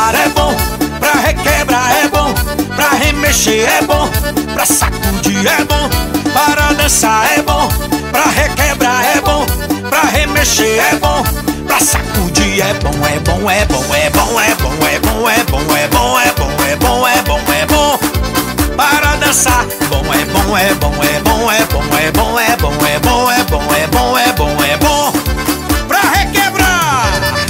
dançar é bom, pra requebrar é bom, pra remexer é bom, pra sacudir é bom. Para dançar é bom, pra requebrar é bom, pra remexer é bom, pra sacudir é bom, é bom, é bom, é bom, é bom, é bom, é bom, é bom, é bom, é bom, é bom, é bom. Para dançar, bom, é bom, é bom, é bom, é bom, é bom, é bom, é bom, é bom, é bom, é bom, é bom. Pra requebrar.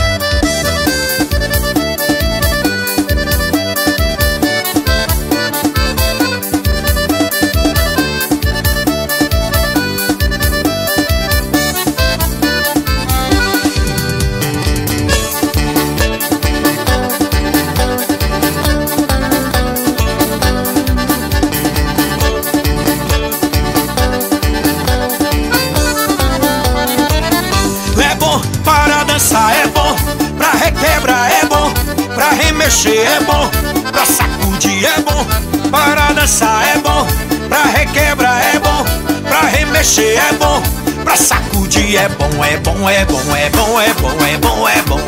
Para dançar é bom, pra requebrar é bom, pra remexer é bom, pra sacudir é bom. Para dançar é bom, pra requebrar é bom, pra remexer é bom, pra sacudir é bom, é bom, é bom, é bom, é bom, é bom, é bom,